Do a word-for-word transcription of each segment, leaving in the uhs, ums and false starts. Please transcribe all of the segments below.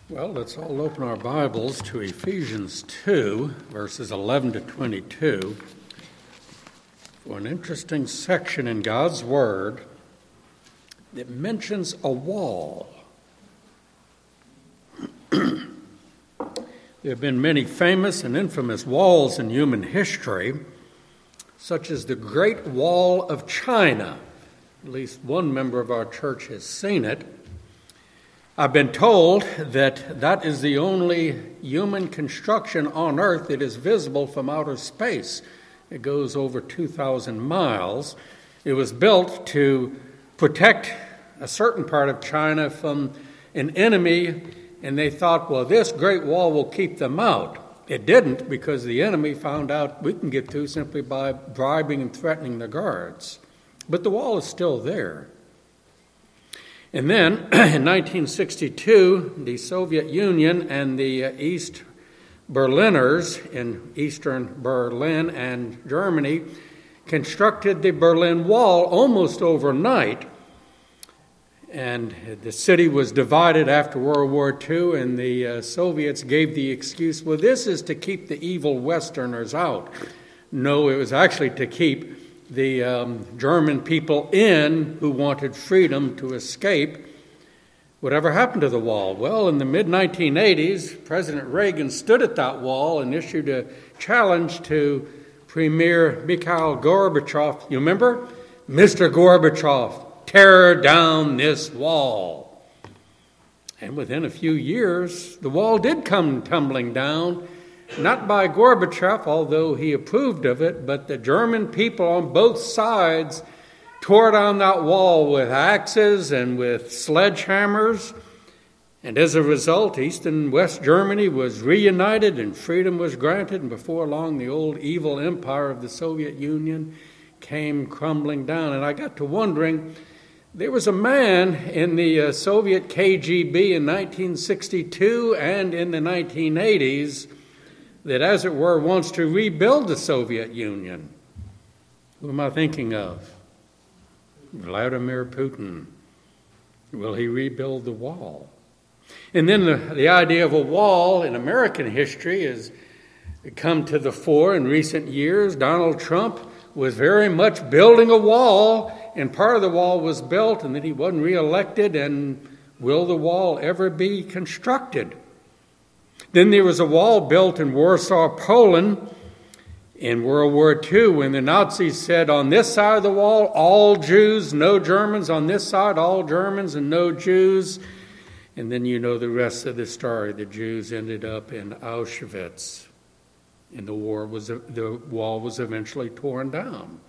Well, let's all open our Bibles to Ephesians two, verses eleven to twenty-two, for an interesting section in God's Word that mentions a wall. There have been many famous and infamous walls in human history, such as the Great Wall of China. At least one member of our church has seen it. I've been told that that is the only human construction on Earth that is visible from outer space. It goes over two thousand miles. It was built to protect a certain part of China from an enemy, and they thought, well, this Great Wall will keep them out. It didn't, because the enemy found out we can get through simply by bribing and threatening the guards. But the wall is still there. And then, in nineteen sixty-two, the Soviet Union and the East Berliners in eastern Berlin and Germany constructed the Berlin Wall almost overnight. And the city was divided after World War Two, and the uh, Soviets gave the excuse, well, this is to keep the evil Westerners out. No, it was actually to keep the um, German people in who wanted freedom to escape. Whatever happened to the wall? Well, in the mid nineteen eighties, President Reagan stood at that wall and issued a challenge to Premier Mikhail Gorbachev. You remember? Mister Gorbachev, tear down this wall. And within a few years, the wall did come tumbling down. Not by Gorbachev, although he approved of it, but the German people on both sides tore down that wall with axes and with sledgehammers. And as a result, East and West Germany was reunited and freedom was granted. And before long, the old evil empire of the Soviet Union came crumbling down. And I got to wondering, there was a man in the uh, Soviet K G B in nineteen sixty-two and in the nineteen eighties that, as it were, wants to rebuild the Soviet Union. Who am I thinking of? Vladimir Putin. Will he rebuild the wall? And then the, the idea of a wall in American history has come to the fore in recent years. Donald Trump was very much building a wall, and part of the wall was built, and then he wasn't reelected, and will the wall ever be constructed? Then there was a wall built in Warsaw, Poland in World War Two when the Nazis said, on this side of the wall, all Jews, no Germans. On this side, all Germans and no Jews. And then you know the rest of the story. The Jews ended up in Auschwitz, and the war was the wall was eventually torn down.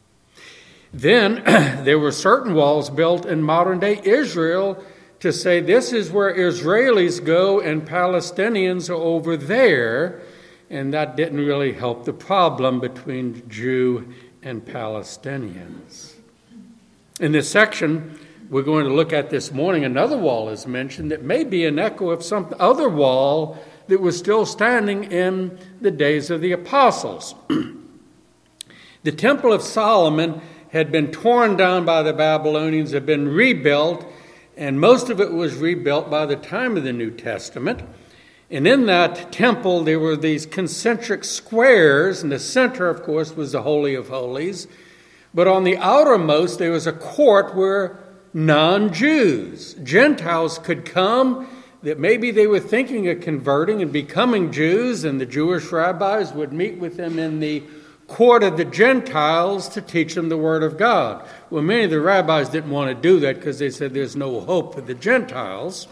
Then there were certain walls built in modern-day Israel to say this is where Israelis go and Palestinians are over there, and that didn't really help the problem between Jew and Palestinians. In this section we're going to look at this morning, another wall is mentioned that may be an echo of some other wall that was still standing in the days of the apostles. The Temple of Solomon had been torn down by the Babylonians, had been rebuilt, and most of it was rebuilt by the time of the New Testament. And in that temple, there were these concentric squares, and the center, of course, was the Holy of Holies. But on the outermost, there was a court where non-Jews, Gentiles, could come, that maybe they were thinking of converting and becoming Jews, and the Jewish rabbis would meet with them in the court of the Gentiles to teach them the Word of God. Well, many of the rabbis didn't want to do that because they said there's no hope for the Gentiles.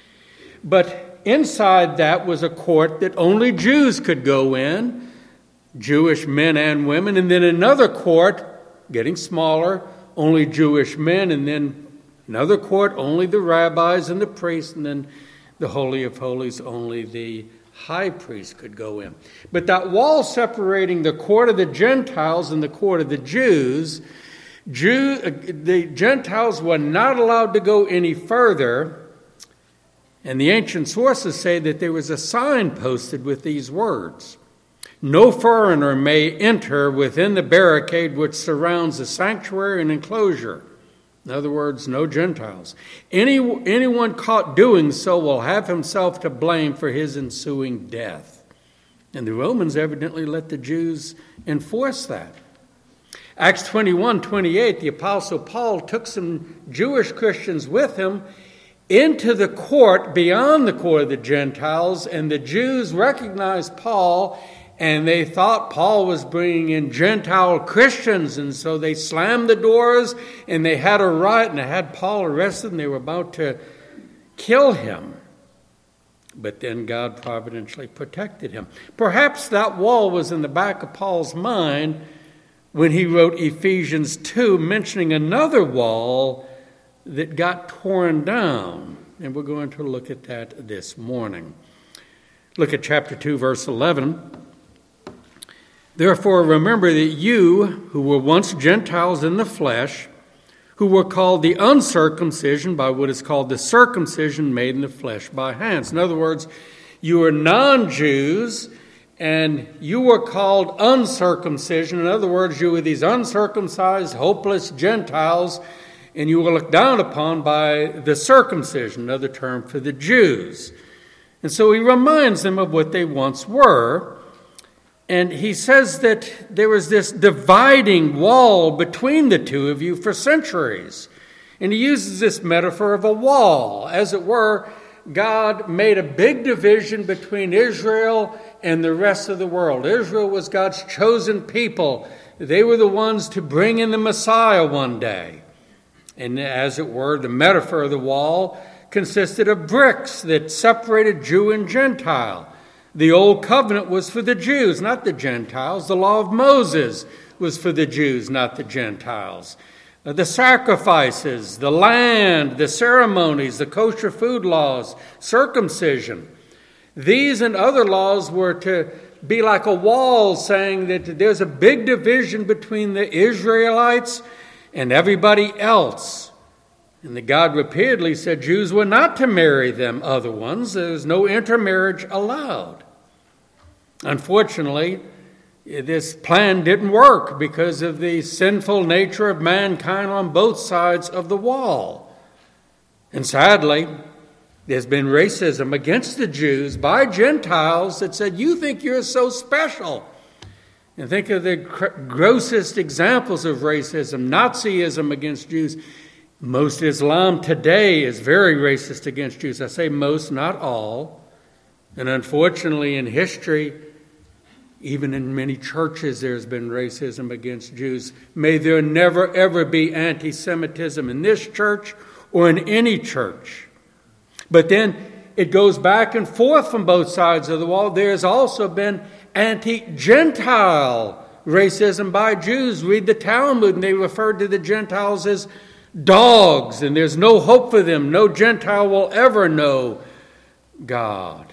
But inside that was a court that only Jews could go in, Jewish men and women, and then another court, getting smaller, only Jewish men, and then another court, only the rabbis and the priests, and then the Holy of Holies, only the high priest could go in. But that wall separating the court of the Gentiles and the court of the Jews, Jew, the Gentiles were not allowed to go any further. And the ancient sources say that there was a sign posted with these words: no foreigner may enter within the barricade which surrounds the sanctuary and enclosure. In other words, no Gentiles. Any, anyone caught doing so will have himself to blame for his ensuing death. And the Romans evidently let the Jews enforce that. Acts twenty-one twenty-eight, the Apostle Paul took some Jewish Christians with him into the court beyond the court of the Gentiles, and the Jews recognized Paul, and they thought Paul was bringing in Gentile Christians, and so they slammed the doors, and they had a riot, and they had Paul arrested, and they were about to kill him. But then God providentially protected him. Perhaps that wall was in the back of Paul's mind when he wrote Ephesians two, mentioning another wall that got torn down. And we're going to look at that this morning. Look at chapter two, verse eleven. Therefore, remember that you, who were once Gentiles in the flesh, who were called the uncircumcision by what is called the circumcision made in the flesh by hands. In other words, you were non-Jews, and you were called uncircumcision. In other words, you were these uncircumcised, hopeless Gentiles, and you were looked down upon by the circumcision, another term for the Jews. And so he reminds them of what they once were. And he says that there was this dividing wall between the two of you for centuries. And he uses this metaphor of a wall. As it were, God made a big division between Israel and the rest of the world. Israel was God's chosen people. They were the ones to bring in the Messiah one day. And as it were, the metaphor of the wall consisted of bricks that separated Jew and Gentile. The old covenant was for the Jews, not the Gentiles. The law of Moses was for the Jews, not the Gentiles. The sacrifices, the land, the ceremonies, the kosher food laws, circumcision. These and other laws were to be like a wall, saying that there's a big division between the Israelites and everybody else. And that God repeatedly said Jews were not to marry them other ones. There was no intermarriage allowed. Unfortunately, this plan didn't work because of the sinful nature of mankind on both sides of the wall. And sadly, there's been racism against the Jews by Gentiles that said, you think you're so special. And think of the grossest examples of racism, Nazism against Jews. Most Islam today is very racist against Jews. I say most, not all. And unfortunately, in history, even in many churches, there's been racism against Jews. May there never, ever be anti-Semitism in this church or in any church. But then it goes back and forth from both sides of the wall. There's also been anti-Gentile racism by Jews. Read the Talmud, and they referred to the Gentiles as dogs, and there's no hope for them. No Gentile will ever know God.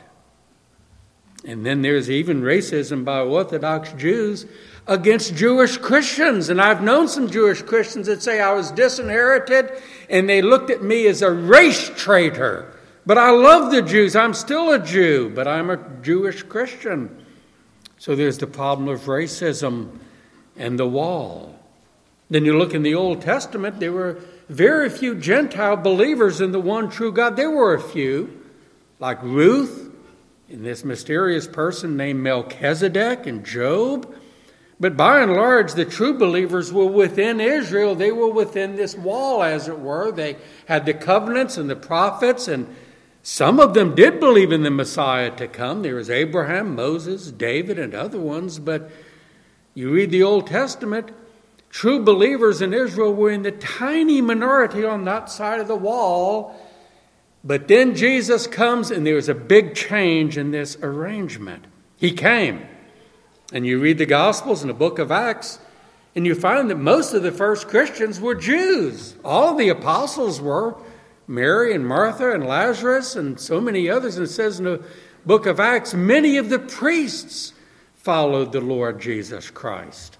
And then there's even racism by Orthodox Jews against Jewish Christians. And I've known some Jewish Christians that say I was disinherited, and they looked at me as a race traitor. But I love the Jews. I'm still a Jew, but I'm a Jewish Christian. So there's the problem of racism and the wall. Then you look in the Old Testament, there were very few Gentile believers in the one true God. There were a few, like Ruth, and this mysterious person named Melchizedek, and Job. But by and large, the true believers were within Israel. They were within this wall, as it were. They had the covenants and the prophets, and some of them did believe in the Messiah to come. There was Abraham, Moses, David, and other ones. But you read the Old Testament, true believers in Israel were in the tiny minority on that side of the wall. But then Jesus comes, and there's a big change in this arrangement. He came. And you read the Gospels in the book of Acts, and you find that most of the first Christians were Jews. All the apostles were. Mary and Martha and Lazarus and so many others. And it says in the book of Acts, many of the priests followed the Lord Jesus Christ.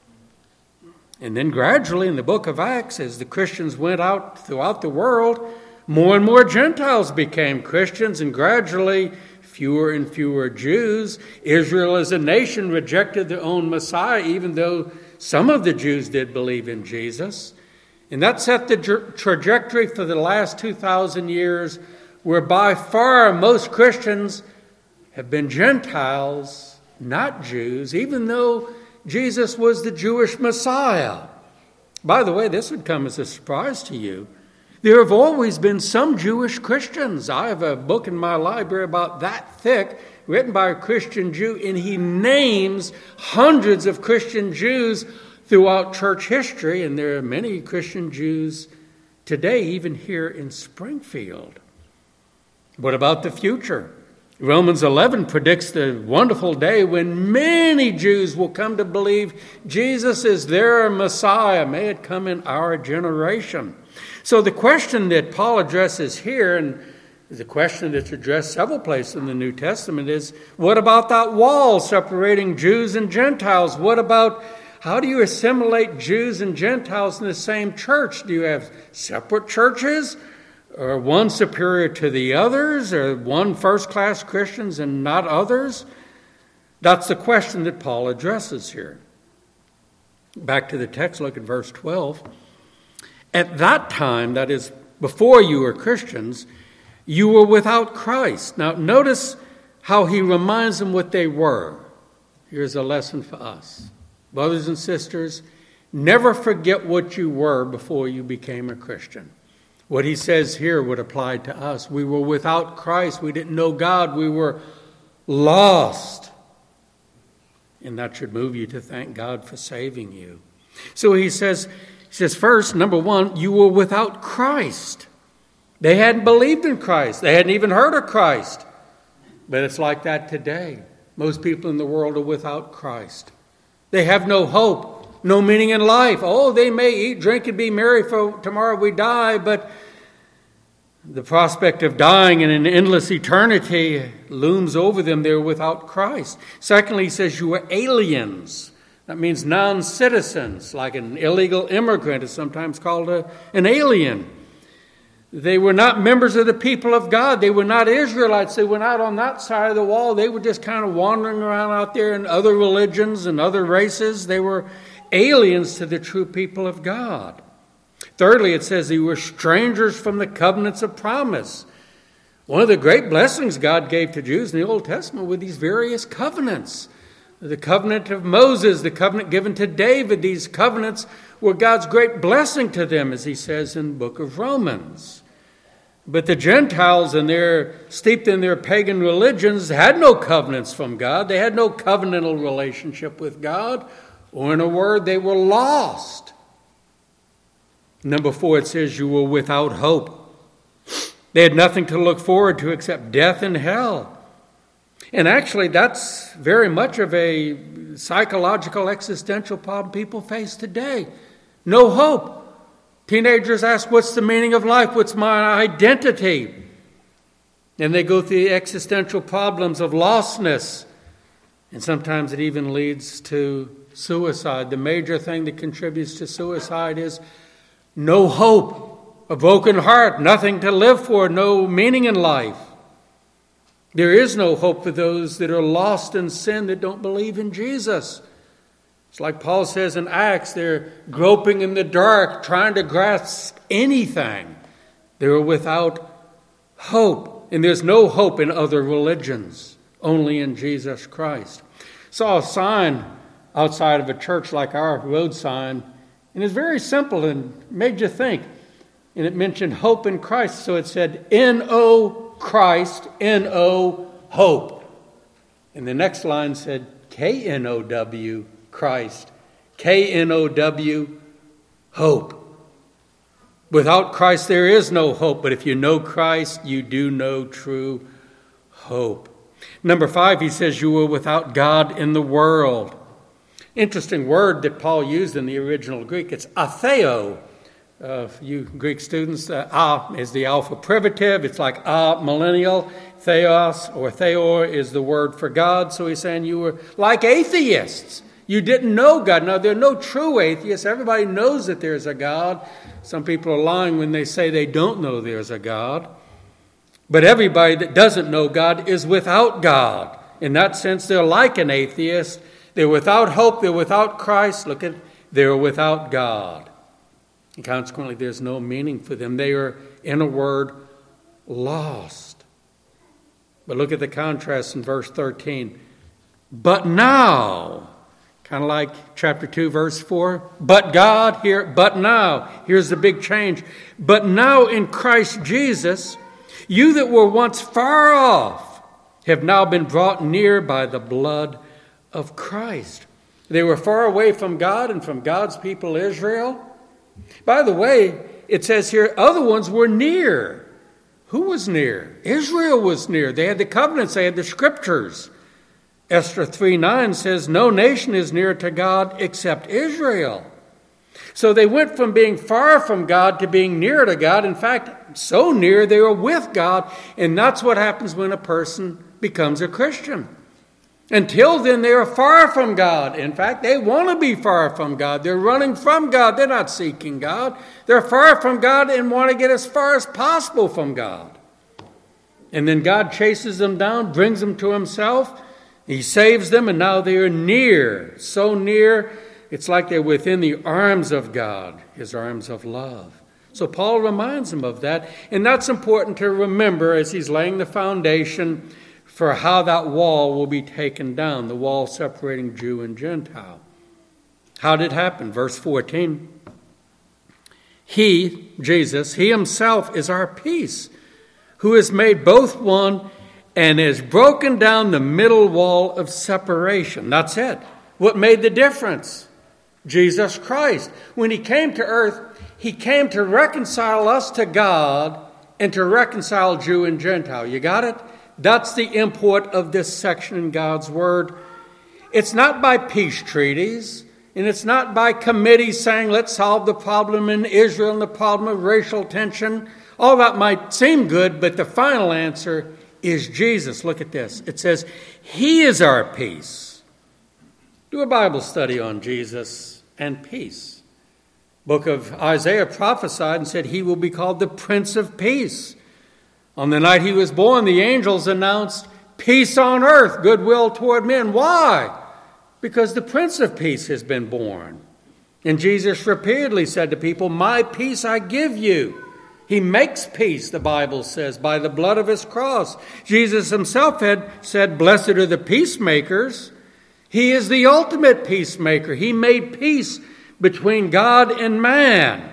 And then gradually in the book of Acts, as the Christians went out throughout the world, more and more Gentiles became Christians, and gradually fewer and fewer Jews. Israel as a nation rejected their own Messiah, even though some of the Jews did believe in Jesus. And that set the tra- trajectory for the last two thousand years, where by far most Christians have been Gentiles, not Jews, even though Jesus was the Jewish Messiah. By the way, this would come as a surprise to you. There have always been some Jewish Christians. I have a book in my library about that thick, written by a Christian Jew, and he names hundreds of Christian Jews throughout church history, and there are many Christian Jews today, even here in Springfield. What about the future? Romans eleven predicts the wonderful day when many Jews will come to believe Jesus is their Messiah. May it come in our generation. So the question that Paul addresses here, and the question that's addressed several places in the New Testament, is what about that wall separating Jews and Gentiles? What about how do you assimilate Jews and Gentiles in the same church? Do you have separate churches? Or one superior to the others? Or one first-class Christians and not others? That's the question that Paul addresses here. Back to the text, look at verse twelve. At that time, that is, before you were Christians, you were without Christ. Now, notice how he reminds them what they were. Here's a lesson for us. Brothers and sisters, never forget what you were before you became a Christian. What he says here would apply to us. We were without Christ. We didn't know God. We were lost. And that should move you to thank God for saving you. So he says, he says, first, number one, you were without Christ. They hadn't believed in Christ. They hadn't even heard of Christ. But it's like that today. Most people in the world are without Christ. They have no hope, no meaning in life. Oh, they may eat, drink, and be merry, for tomorrow we die, but the prospect of dying in an endless eternity looms over them. They're without Christ. Secondly, he says you were aliens. That means non-citizens, like an illegal immigrant is sometimes called a, an alien. They were not members of the people of God. They were not Israelites. They were not on that side of the wall. They were just kind of wandering around out there in other religions and other races. They were aliens to the true people of God. Thirdly, it says they were strangers from the covenants of promise. One of the great blessings God gave to Jews in the Old Testament were these various covenants. The covenant of Moses, the covenant given to David, these covenants were God's great blessing to them, as he says in the book of Romans. But the Gentiles, and they're steeped in their pagan religions, had no covenants from God. They had no covenantal relationship with God. Or in a word, they were lost. Number four, it says you were without hope. They had nothing to look forward to except death and hell. And actually, that's very much of a psychological, existential problem people face today. No hope. Teenagers ask, what's the meaning of life? What's my identity? And they go through the existential problems of lostness. And sometimes it even leads to suicide. The major thing that contributes to suicide is no hope, a broken heart, nothing to live for, no meaning in life. There is no hope for those that are lost in sin, that don't believe in Jesus. It's like Paul says in Acts, they're groping in the dark, trying to grasp anything. They're without hope. And there's no hope in other religions, only in Jesus Christ. Saw a sign outside of a church like our road sign, and it's very simple and made you think. And it mentioned hope in Christ, so it said, N O Christ, N O hope. And the next line said K N O W, Christ, K N O W, hope. Without Christ there is no hope, but if you know Christ, you do know true hope. Number five, he says you were without God in the world. Interesting word that Paul used in the original Greek. It's atheo. Uh, you Greek students, uh, a is the alpha privative. It's like a millennial. Theos or theor is the word for God. So he's saying you were like atheists. You didn't know God. Now, there are no true atheists. Everybody knows that there's a God. Some people are lying when they say they don't know there's a God. But everybody that doesn't know God is without God. In that sense, they're like an atheist. They're without hope. They're without Christ. Look at, they're without God. And consequently, there's no meaning for them. They are, in a word, lost. But look at the contrast in verse thirteen. But now, kind of like chapter two, verse four. But God, here, but now. Here's the big change. But now in Christ Jesus, you that were once far off have now been brought near by the blood of Christ. They were far away from God and from God's people Israel. By the way, it says here, other ones were near. Who was near? Israel was near. They had the covenants. They had the scriptures. Esther three nine says, no nation is near to God except Israel. So they went from being far from God to being near to God. In fact, so near they were with God. And that's what happens when a person becomes a Christian. Until then, they are far from God. In fact, they want to be far from God. They're running from God. They're not seeking God. They're far from God and want to get as far as possible from God. And then God chases them down, brings them to himself. He saves them, and now they are near. So near, it's like they're within the arms of God, his arms of love. So Paul reminds them of that. And that's important to remember as he's laying the foundation for how that wall will be taken down, the wall separating Jew and Gentile. How did it happen? Verse fourteen. He, Jesus, he himself is our peace, who has made both one and has broken down the middle wall of separation. That's it. What made the difference? Jesus Christ. When he came to earth, he came to reconcile us to God and to reconcile Jew and Gentile. You got it? That's the import of this section in God's Word. It's not by peace treaties, and it's not by committees saying, let's solve the problem in Israel and the problem of racial tension. All that might seem good, but the final answer is Jesus. Look at this. It says, he is our peace. Do a Bible study on Jesus and peace. Book of Isaiah prophesied and said he will be called the Prince of Peace. On the night he was born, the angels announced peace on earth, goodwill toward men. Why? Because the Prince of Peace has been born. And Jesus repeatedly said to people, my peace I give you. He makes peace, the Bible says, by the blood of his cross. Jesus himself had said, blessed are the peacemakers. He is the ultimate peacemaker. He made peace between God and man.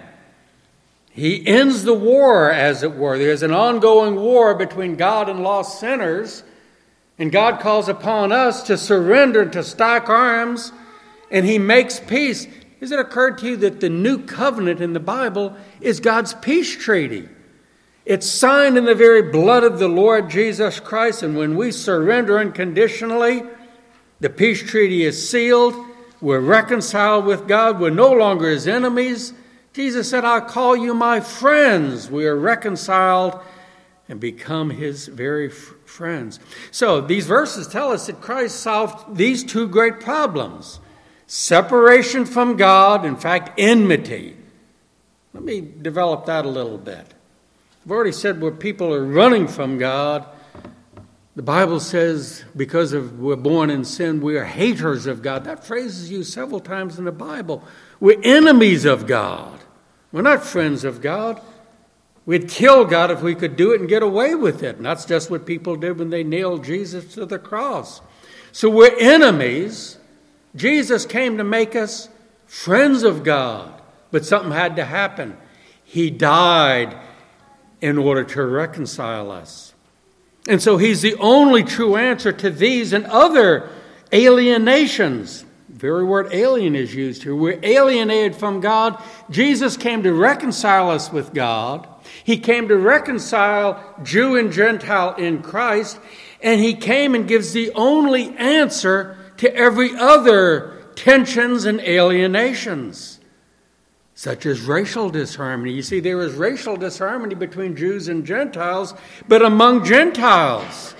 He ends the war, as it were. There's an ongoing war between God and lost sinners. And God calls upon us to surrender, to stock arms, and he makes peace. Has it occurred to you that the new covenant in the Bible is God's peace treaty? It's signed in the very blood of the Lord Jesus Christ, and when we surrender unconditionally, the peace treaty is sealed. We're reconciled with God. We're no longer his enemies. Jesus said, I'll call you my friends. We are reconciled and become his very f- friends. So these verses tell us that Christ solved these two great problems. Separation from God, in fact, enmity. Let me develop that a little bit. I've already said where people are running from God. The Bible says because of we're born in sin, we are haters of God. That phrase is used several times in the Bible. We're enemies of God. We're not friends of God. We'd kill God if we could do it and get away with it. And that's just what people did when they nailed Jesus to the cross. So we're enemies. Jesus came to make us friends of God. But something had to happen. He died in order to reconcile us. And so he's the only true answer to these and other alienations. The very word alien is used here. We're alienated from God. Jesus came to reconcile us with God. He came to reconcile Jew and Gentile in Christ. And he came and gives the only answer to every other tensions and alienations, such as racial disharmony. You see, there is racial disharmony between Jews and Gentiles, but among Gentiles,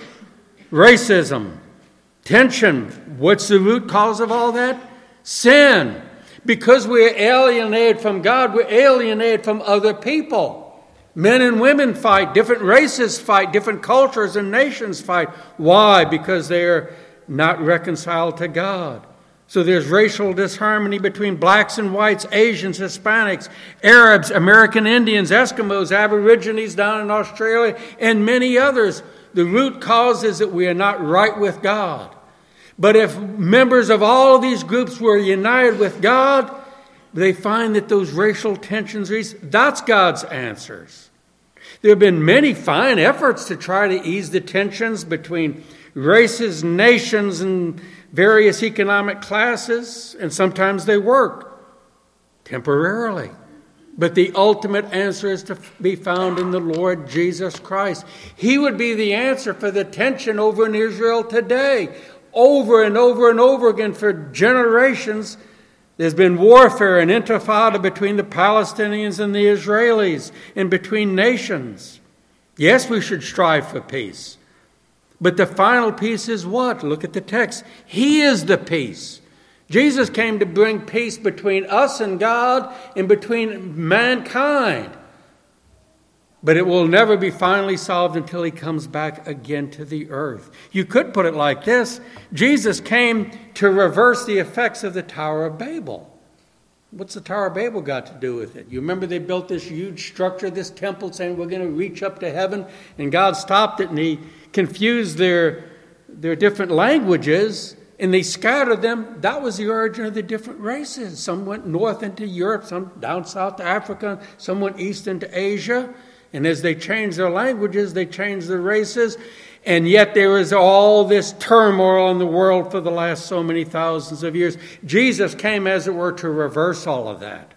racism, tension. What's the root cause of all that? Sin. Because we're alienated from God, we're alienated from other people. Men and women fight, different races fight, different cultures and nations fight. Why? Because they're not reconciled to God. So there's racial disharmony between blacks and whites, Asians, Hispanics, Arabs, American Indians, Eskimos, Aborigines down in Australia, and many others. The root cause is that we are not right with God. But if members of all of these groups were united with God, they find that those racial tensions, that's God's answers. There have been many fine efforts to try to ease the tensions between races, nations, and various economic classes, and sometimes they work temporarily. But the ultimate answer is to be found in the Lord Jesus Christ. He would be the answer for the tension over in Israel today. Over and over and over again for generations, there's been warfare and intifada between the Palestinians and the Israelis and between nations. Yes, we should strive for peace. But the final peace is what? Look at the text. He is the peace. Jesus came to bring peace between us and God and between mankind. But it will never be finally solved until he comes back again to the earth. You could put it like this. Jesus came to reverse the effects of the Tower of Babel. What's the Tower of Babel got to do with it? You remember they built this huge structure, this temple, saying we're going to reach up to heaven, and God stopped it and he confused their, their different languages, and they scattered them. That was the origin of the different races. Some went north into Europe, some down south to Africa, some went east into Asia. And as they changed their languages, they changed their races. And yet there is all this turmoil in the world for the last so many thousands of years. Jesus came, as it were, to reverse all of that.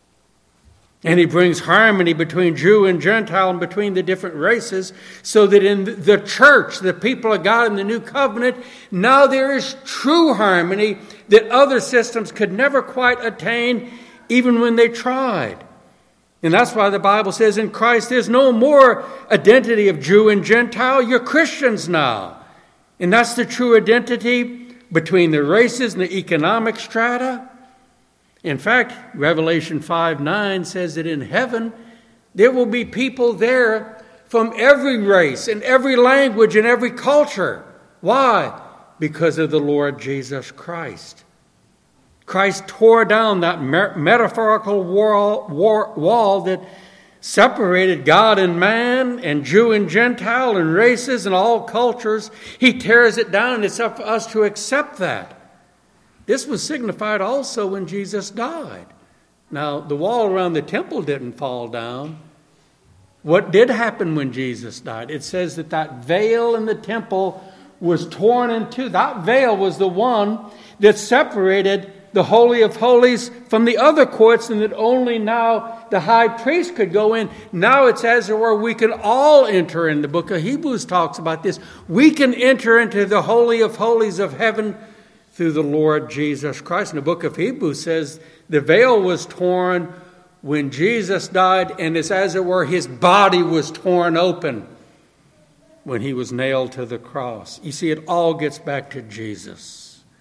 And he brings harmony between Jew and Gentile and between the different races, so that in the church, the people of God in the new covenant, now there is true harmony that other systems could never quite attain, even when they tried. And that's why the Bible says in Christ there's no more identity of Jew and Gentile. You're Christians now. And that's the true identity between the races and the economic strata. In fact, Revelation five nine says that in heaven there will be people there from every race and every language and every culture. Why? Because of the Lord Jesus Christ. Christ tore down that metaphorical wall, wall, wall that separated God and man and Jew and Gentile and races and all cultures. He tears it down, and it's up for us to accept that. This was signified also when Jesus died. Now, the wall around the temple didn't fall down. What did happen when Jesus died? It says that that veil in the temple was torn in two. That veil was the one that separated the Holy of Holies from the other courts, and that only now the high priest could go in. Now it's as it were, we can all enter in. The book of Hebrews talks about this. We can enter into the Holy of Holies of heaven through the Lord Jesus Christ. And the book of Hebrews says the veil was torn when Jesus died, and it's as it were, his body was torn open when he was nailed to the cross. You see, it all gets back to Jesus.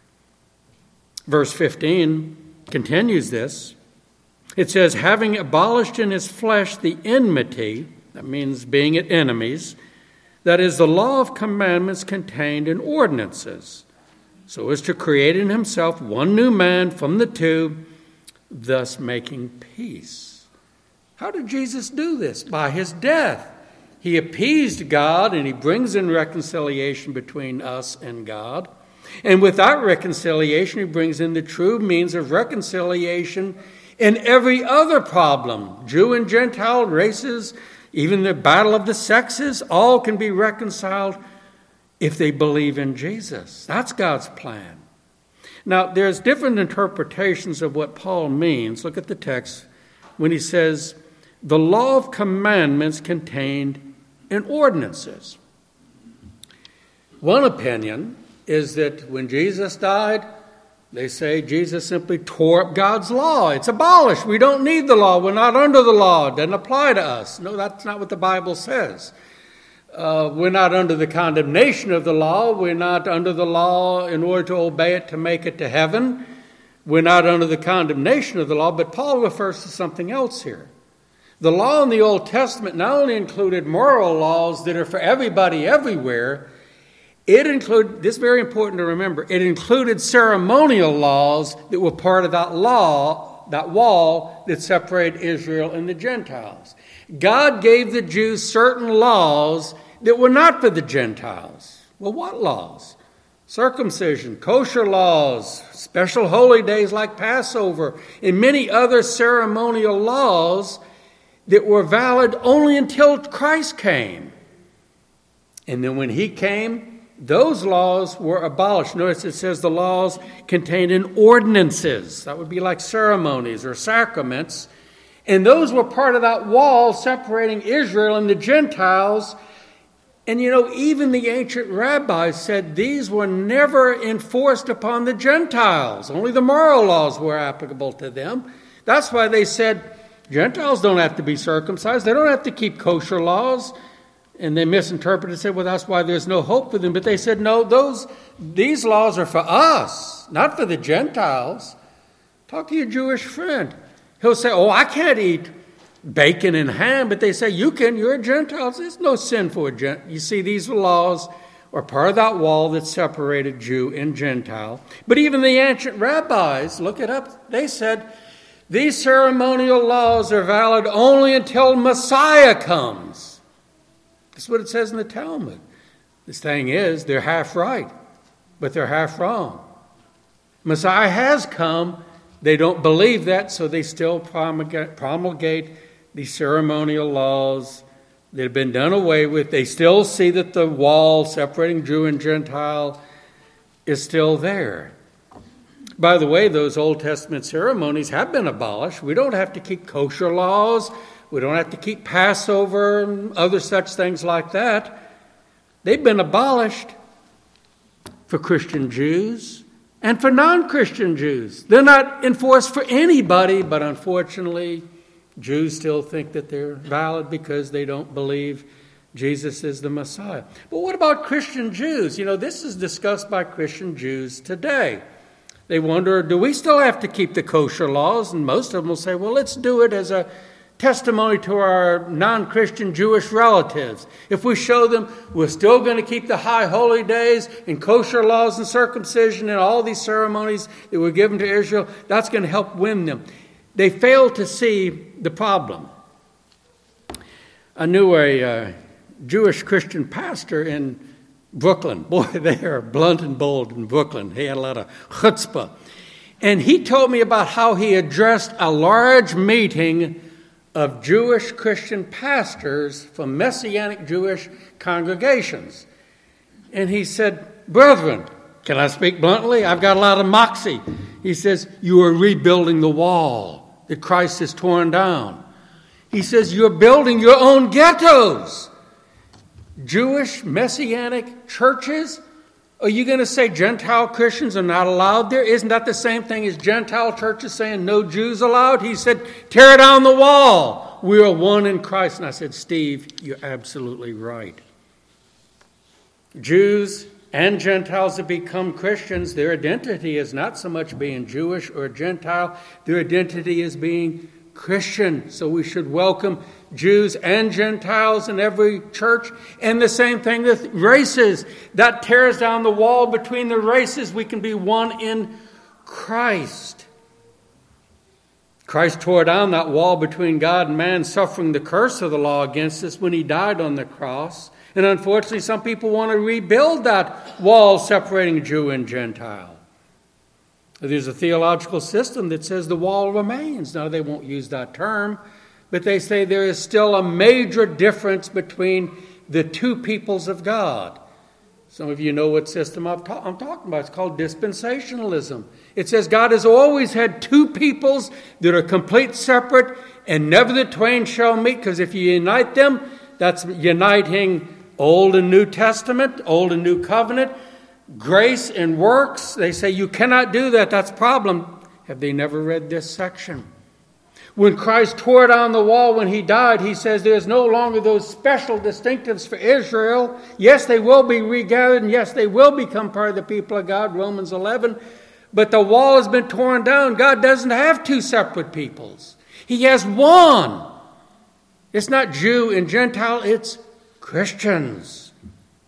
Verse fifteen continues this. It says, having abolished in his flesh the enmity, that means being at enemies, that is the law of commandments contained in ordinances, so as to create in himself one new man from the two, thus making peace. How did Jesus do this? By his death. He appeased God, and he brings in reconciliation between us and God. And without reconciliation, he brings in the true means of reconciliation in every other problem. Jew and Gentile races, even the battle of the sexes, all can be reconciled if they believe in Jesus. That's God's plan. Now, there's different interpretations of what Paul means. Look at the text when he says, the law of commandments contained in ordinances. One opinion is that when Jesus died, they say Jesus simply tore up God's law. It's abolished. We don't need the law. We're not under the law. It doesn't apply to us. No, that's not what the Bible says. Uh, we're not under the condemnation of the law. We're not under the law in order to obey it to make it to heaven. We're not under the condemnation of the law. But Paul refers to something else here. The law in the Old Testament not only included moral laws that are for everybody everywhere, It included, this is very important to remember, it included ceremonial laws that were part of that law, that wall that separated Israel and the Gentiles. God gave the Jews certain laws that were not for the Gentiles. Well, what laws? Circumcision, kosher laws, special holy days like Passover, and many other ceremonial laws that were valid only until Christ came. And then when he came, those laws were abolished. Notice it says the laws contained in ordinances. That would be like ceremonies or sacraments. And those were part of that wall separating Israel and the Gentiles. And you know, even the ancient rabbis said these were never enforced upon the Gentiles. Only the moral laws were applicable to them. That's why they said Gentiles don't have to be circumcised. They don't have to keep kosher laws. And they misinterpreted and said, well, that's why there's no hope for them. But they said, no, those these laws are for us, not for the Gentiles. Talk to your Jewish friend. He'll say, oh, I can't eat bacon and ham, but they say, you can, you're a Gentile. There's no sin for a Gentile. You see, these laws are part of that wall that separated Jew and Gentile. But even the ancient rabbis, look it up, they said, these ceremonial laws are valid only until Messiah comes. That's what it says in the Talmud. This thing is, they're half right, but they're half wrong. Messiah has come. They don't believe that, so they still promulgate, promulgate these ceremonial laws that have been done away with. They still see that the wall separating Jew and Gentile is still there. By the way, those Old Testament ceremonies have been abolished. We don't have to keep kosher laws. We don't have to keep Passover and other such things like that. They've been abolished for Christian Jews and for non-Christian Jews. They're not enforced for anybody, but unfortunately, Jews still think that they're valid because they don't believe Jesus is the Messiah. But what about Christian Jews? You know, this is discussed by Christian Jews today. They wonder, do we still have to keep the kosher laws? And most of them will say, well, let's do it as a testimony to our non-Christian Jewish relatives. If we show them we're still going to keep the high holy days and kosher laws and circumcision and all these ceremonies that were given to Israel, that's going to help win them. They fail to see the problem. I knew a uh, Jewish Christian pastor in Brooklyn. Boy, they are blunt and bold in Brooklyn. He had a lot of chutzpah. And he told me about how he addressed a large meeting of Jewish Christian pastors from Messianic Jewish congregations. And he said, brethren, can I speak bluntly? I've got a lot of moxie. He says, you are rebuilding the wall that Christ has torn down. He says, you're building your own ghettos. Jewish Messianic churches? Are you going to say Gentile Christians are not allowed there? Isn't that the same thing as Gentile churches saying no Jews allowed? He said, tear down the wall. We are one in Christ. And I said, Steve, you're absolutely right. Jews and Gentiles that become Christians, their identity is not so much being Jewish or Gentile. Their identity is being Christian. So we should welcome Jews and Gentiles in every church. And the same thing with races. That tears down the wall between the races. We can be one in Christ. Christ tore down that wall between God and man, suffering the curse of the law against us when he died on the cross. And unfortunately, some people want to rebuild that wall separating Jew and Gentile. There's a theological system that says the wall remains. Now, they won't use that term, but they say there is still a major difference between the two peoples of God. Some of you know what system I'm, ta- I'm talking about. It's called dispensationalism. It says God has always had two peoples that are complete separate, and never the twain shall meet, because if you unite them, that's uniting Old and New Testament, Old and New Covenant, grace and works. They say you cannot do that. That's a problem. Have they never read this section? When Christ tore down the wall when he died, he says there's no longer those special distinctives for Israel. Yes, they will be regathered, and yes, they will become part of the people of God, Romans eleven. But the wall has been torn down. God doesn't have two separate peoples. He has one. It's not Jew and Gentile, it's Christians.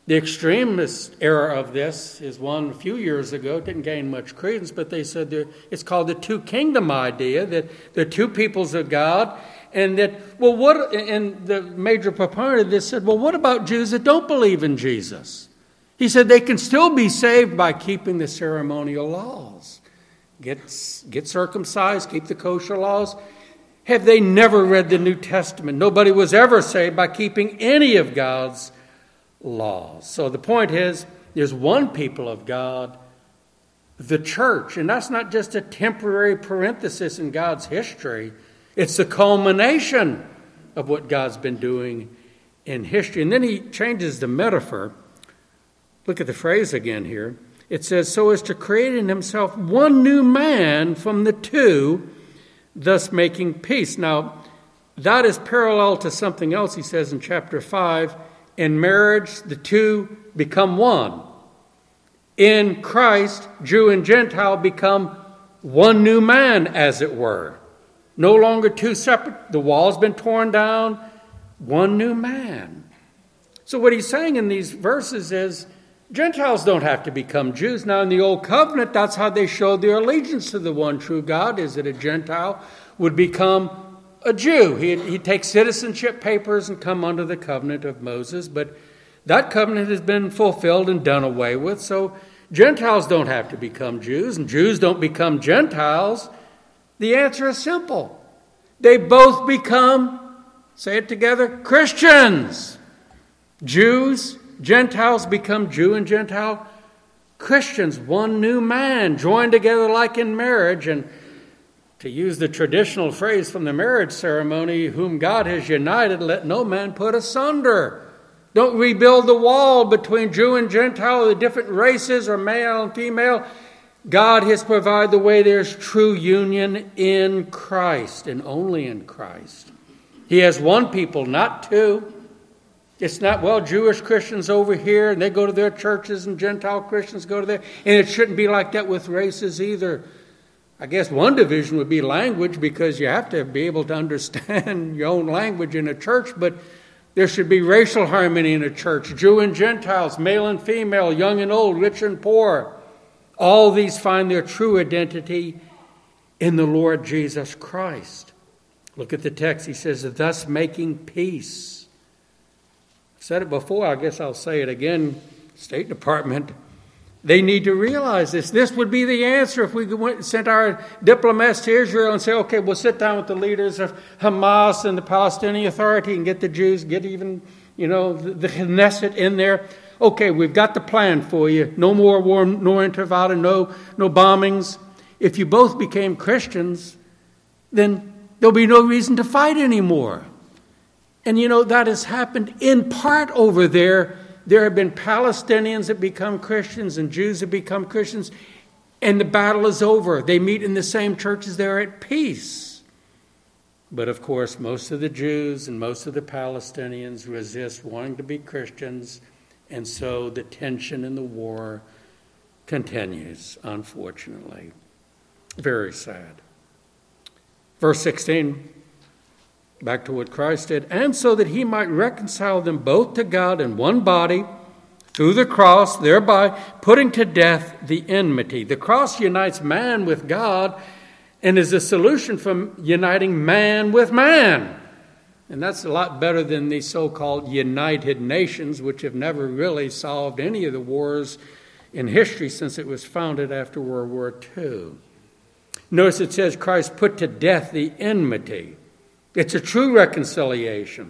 The extremist era of this is one a few years ago. It didn't gain much credence, but they said it's called the two-kingdom idea, that there are two peoples of God, and that, well, what, and the major proponent of this said, well, what about Jews that don't believe in Jesus? He said they can still be saved by keeping the ceremonial laws. Get, get circumcised, keep the kosher laws. Have they never read the New Testament? Nobody was ever saved by keeping any of God's laws. So the point is, there's one people of God, the church. And that's not just a temporary parenthesis in God's history. It's the culmination of what God's been doing in history. And then he changes the metaphor. Look at the phrase again here. It says, so as to create in himself one new man from the two, thus making peace. Now, that is parallel to something else he says in chapter five. In marriage, the two become one. In Christ, Jew and Gentile become one new man, as it were. No longer two separate. The wall's been torn down. One new man. So what he's saying in these verses is, Gentiles don't have to become Jews. Now, in the Old Covenant, that's how they showed their allegiance to the one true God, is that a Gentile would become a Jew. He'd, he'd take citizenship papers and come under the covenant of Moses. But that covenant has been fulfilled and done away with. So Gentiles don't have to become Jews, and Jews don't become Gentiles. The answer is simple. They both become, say it together, Christians. Jews, Gentiles become Jew and Gentile Christians. One new man, joined together like in marriage. And to use the traditional phrase from the marriage ceremony, whom God has united, let no man put asunder. Don't rebuild the wall between Jew and Gentile, the different races or male and female. God has provided the way there's true union in Christ and only in Christ. He has one people, not two. It's not, well, Jewish Christians over here, and they go to their churches, and Gentile Christians go to their... And it shouldn't be like that with races either. I guess one division would be language, because you have to be able to understand your own language in a church, but there should be racial harmony in a church. Jew and Gentiles, male and female, young and old, rich and poor. All these find their true identity in the Lord Jesus Christ. Look at the text. He says, thus making peace. I've said it before, I guess I'll say it again. State Department, they need to realize this. This would be the answer if we went, sent our diplomats to Israel and say, okay, we'll sit down with the leaders of Hamas and the Palestinian Authority and get the Jews, get even, you know, the, the Knesset in there. Okay, we've got the plan for you. No more war, no intifada, no, no bombings. If you both became Christians, then there'll be no reason to fight anymore. And you know, that has happened in part over there. There have been Palestinians that become Christians and Jews that become Christians, and the battle is over. They meet in the same churches. They're at peace. But of course, most of the Jews and most of the Palestinians resist wanting to be Christians, and so the tension in the war continues, unfortunately. Very sad. Verse sixteen, back to what Christ did. And so that he might reconcile them both to God in one body through the cross, thereby putting to death the enmity. The cross unites man with God and is a solution for uniting man with man. And that's a lot better than the so-called United Nations, which have never really solved any of the wars in history since it was founded after World War Two. Notice it says Christ put to death the enmity. It's a true reconciliation.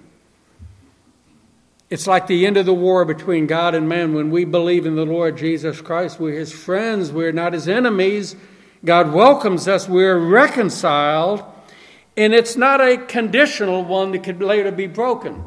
It's like the end of the war between God and man. When we believe in the Lord Jesus Christ, we're his friends. We're not his enemies. God welcomes us. We're reconciled. And it's not a conditional one that could later be broken.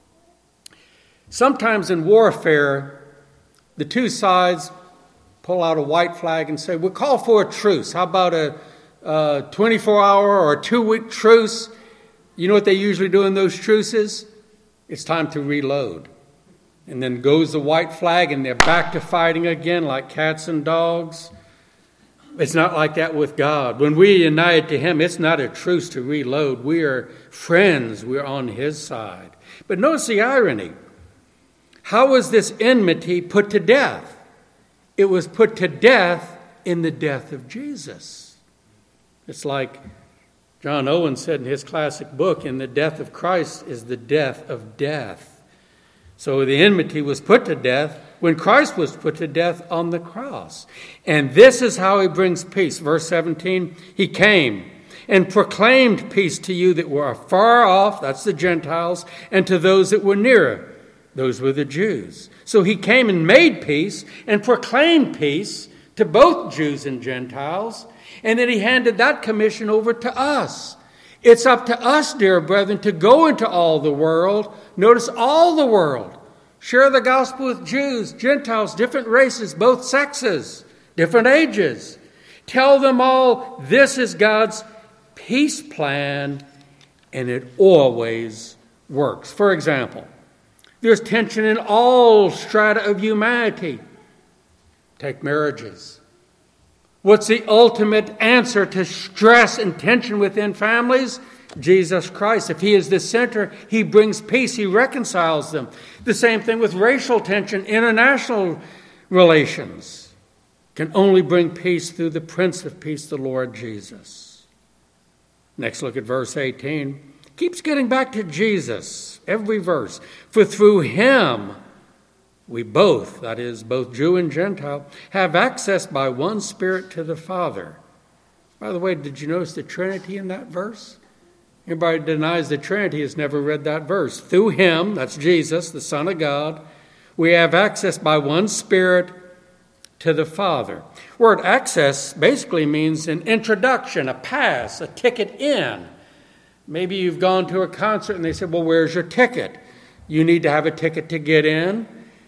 Sometimes in warfare, the two sides pull out a white flag and say, we'll call for a truce. How about a, a twenty-four hour or a two-week truce? You know what they usually do in those truces? It's time to reload. And then goes the white flag and they're back to fighting again like cats and dogs. It's not like that with God. When we unite to him, it's not a truce to reload. We are friends. We're on his side. But notice the irony. How was this enmity put to death? It was put to death in the death of Jesus. It's like John Owen said in his classic book, in the death of Christ is the death of death. So the enmity was put to death when Christ was put to death on the cross. And this is how he brings peace. Verse seventeen, he came and proclaimed peace to you that were far off, that's the Gentiles, and to those that were nearer, those were the Jews. So he came and made peace and proclaimed peace to both Jews and Gentiles, and then he handed that commission over to us. It's up to us, dear brethren, to go into all the world. Notice all the world. Share the gospel with Jews, Gentiles, different races, both sexes, different ages. Tell them all this is God's peace plan, and it always works. For example, there's tension in all strata of humanity. Take marriages. What's the ultimate answer to stress and tension within families? Jesus Christ. If he is the center, he brings peace. He reconciles them. The same thing with racial tension, international relations. Can only bring peace through the Prince of Peace, the Lord Jesus. Next, look at verse eighteen. Keeps getting back to Jesus, every verse. For through him, we both, that is, both Jew and Gentile, have access by one Spirit to the Father. By the way, did you notice the Trinity in that verse? Anybody who denies the Trinity has never read that verse. Through him, that's Jesus, the Son of God, we have access by one Spirit to the Father. Word access basically means an introduction, a pass, a ticket in. Maybe you've gone to a concert and they said, well, where's your ticket? You need to have a ticket to get in.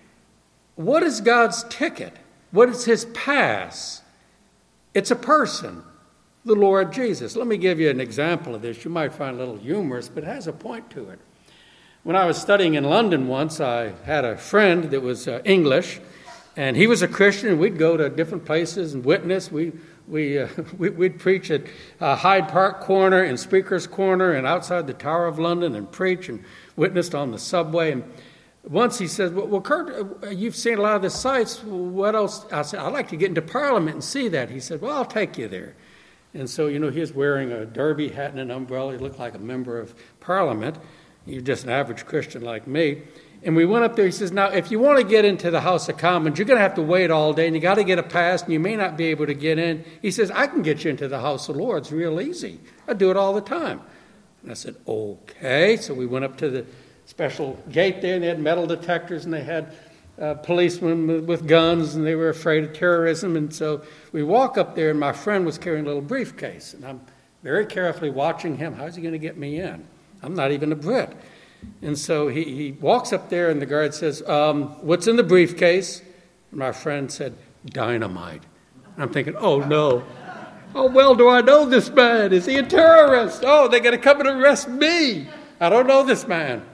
What is God's ticket? What is his pass? It's a person, the Lord Jesus. Let me give you an example of this. You might find it a little humorous, but it has a point to it. When I was studying in London once, I had a friend that was uh, English, and he was a Christian, and we'd go to different places and witness. We, we, uh, we, we'd preach at uh, Hyde Park Corner and Speaker's Corner and outside the Tower of London and preach and witnessed on the subway. And once he said, well, well, Kurt, you've seen a lot of the sights. What else? I said, I'd like to get into Parliament and see that. He said, well, I'll take you there. And so, you know, he was wearing a derby hat and an umbrella. He looked like a member of Parliament. He was just an average Christian like me. And we went up there. He says, now, if you want to get into the House of Commons, you're going to have to wait all day, and you got to get a pass, and you may not be able to get in. He says, I can get you into the House of Lords real easy. I do it all the time. And I said, okay. So we went up to the special gate there, and they had metal detectors, and they had uh, policemen with guns, and they were afraid of terrorism. And so we walk up there, and my friend was carrying a little briefcase, and I'm very carefully watching him. How's he going to get me in? I'm not even a Brit. And so he, he walks up there, and the guard says, um, what's in the briefcase? And my friend said, dynamite. I'm thinking, oh, no. How well do I know this man? Is he a terrorist? Oh, they're going to come and arrest me. I don't know this man.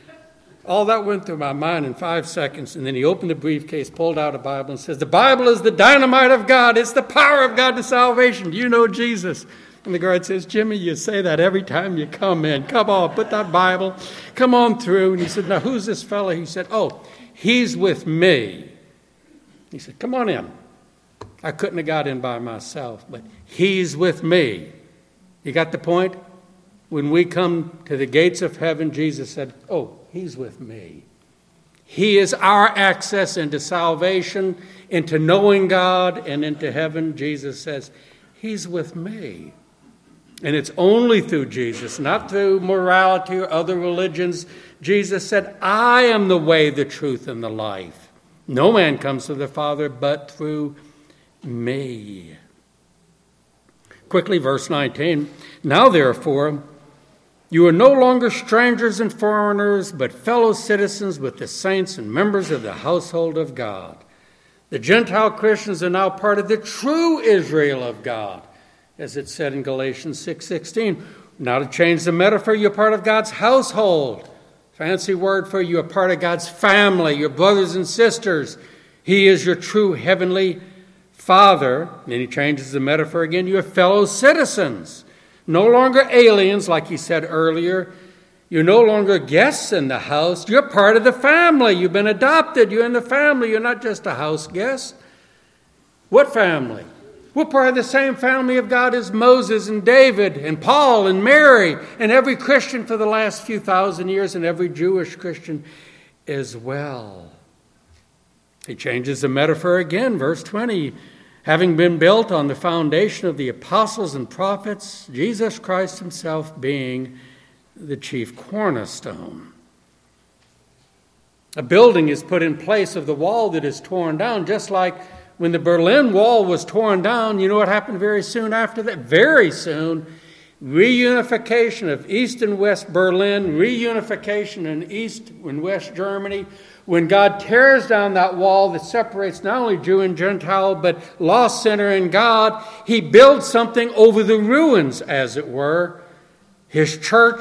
All that went through my mind in five seconds, and then he opened the briefcase, pulled out a Bible, and says, the Bible is the dynamite of God. It's the power of God to salvation. Do you know Jesus? And the guard says, Jimmy, you say that every time you come in. Come on, put that Bible. Come on through. And he said, now, who's this fellow? He said, oh, he's with me. He said, come on in. I couldn't have got in by myself, but he's with me. You got the point? When we come to the gates of heaven, Jesus said, oh, he's with me. He is our access into salvation, into knowing God, and into heaven. Jesus says, he's with me. And it's only through Jesus, not through morality or other religions. Jesus said, I am the way, the truth, and the life. No man comes to the Father but through me. Quickly, verse nineteen. Now, therefore, you are no longer strangers and foreigners, but fellow citizens with the saints and members of the household of God. The Gentile Christians are now part of the true Israel of God, as it said in Galatians six sixteen. Now, to change the metaphor, you're part of God's household. Fancy word for you, you're part of God's family, your brothers and sisters. He is your true heavenly Father. Then he changes the metaphor again. You're fellow citizens. No longer aliens, like he said earlier. You're no longer guests in the house. You're part of the family. You've been adopted. You're in the family. You're not just a house guest. What family? We're part of the same family of God as Moses and David and Paul and Mary and every Christian for the last few thousand years and every Jewish Christian as well. He changes the metaphor again, verse twenty. Having been built on the foundation of the apostles and prophets, Jesus Christ himself being the chief cornerstone. A building is put in place of the wall that is torn down, just like when the Berlin Wall was torn down. You know what happened very soon after that? Very soon, reunification of East and West Berlin, reunification in East and West Germany. When God tears down that wall that separates not only Jew and Gentile, but lost sinner and God, he builds something over the ruins, as it were. His church,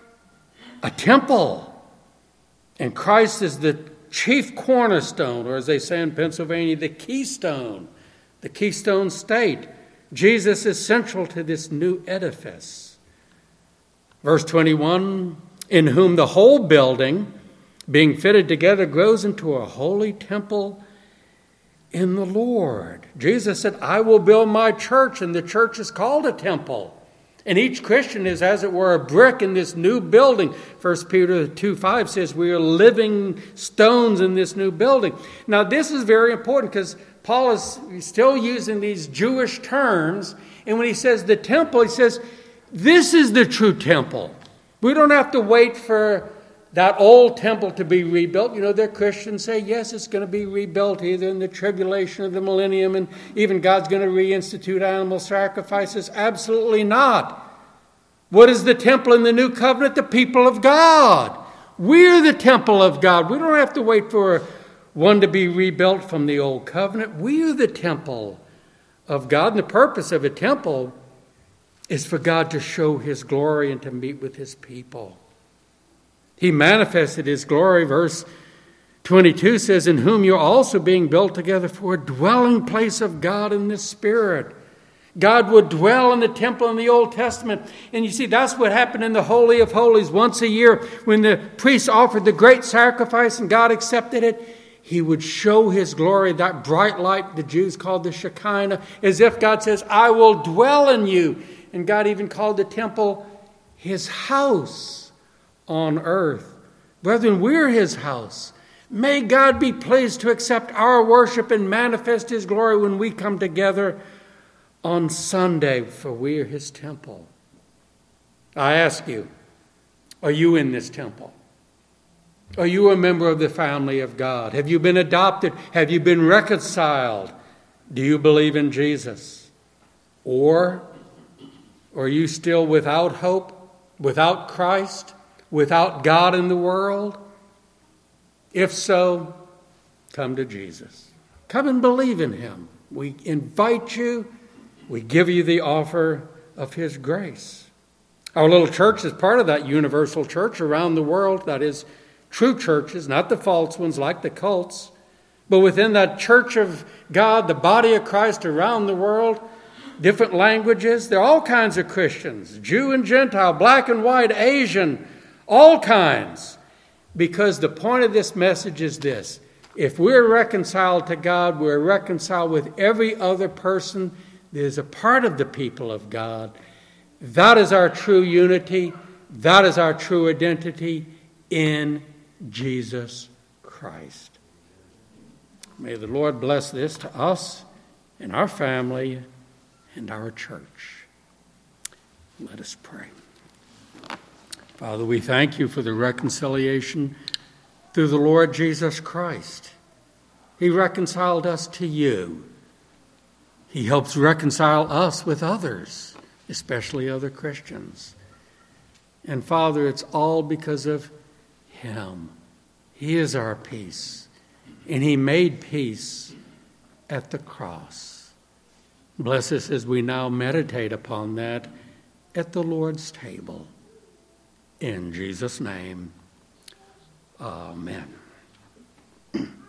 a temple. And Christ is the chief cornerstone, or as they say in Pennsylvania, the keystone, the keystone state. Jesus is central to this new edifice. Verse twenty-one, in whom the whole building, being fitted together, grows into a holy temple in the Lord. Jesus said, I will build my church, and the church is called a temple. And each Christian is, as it were, a brick in this new building. First Peter two five says we are living stones in this new building. Now, this is very important because Paul is still using these Jewish terms. And when he says the temple, he says, this is the true temple. We don't have to wait for that old temple to be rebuilt. You know, there Christians say, yes, it's going to be rebuilt either in the tribulation of the millennium, and even God's going to reinstitute animal sacrifices. Absolutely not. What is the temple in the new covenant? The people of God. We're the temple of God. We don't have to wait for one to be rebuilt from the old covenant. We're the temple of God. And the purpose of a temple is for God to show his glory and to meet with his people. He manifested his glory. Verse twenty-two says, in whom you're also being built together for a dwelling place of God in the Spirit. God would dwell in the temple in the Old Testament. And you see, that's what happened in the Holy of Holies once a year when the priests offered the great sacrifice and God accepted it. He would show his glory, that bright light the Jews called the Shekinah, as if God says, I will dwell in you. And God even called the temple his house on earth. Brethren, we're his house. May God be pleased to accept our worship and manifest his glory when we come together on Sunday, for we are his temple. I ask you, are you in this temple? Are you a member of the family of God? Have you been adopted? Have you been reconciled? Do you believe in Jesus? Or are you still without hope, without Christ, without God in the world? If so, come to Jesus. Come and believe in him. We invite you. We give you the offer of his grace. Our little church is part of that universal church around the world. That is, true churches, not the false ones like the cults. But within that church of God, the body of Christ around the world, different languages, there are all kinds of Christians, Jew and Gentile, black and white, Asian, all kinds. Because the point of this message is this: if we're reconciled to God, we're reconciled with every other person that is a part of the people of God. That is our true unity. That is our true identity in Jesus Christ. May the Lord bless this to us and our family and our church. Let us pray. Father, we thank you for the reconciliation through the Lord Jesus Christ. He reconciled us to you. He helps reconcile us with others, especially other Christians. And Father, it's all because of him. He is our peace. And he made peace at the cross. Bless us as we now meditate upon that at the Lord's table. In Jesus' name, amen.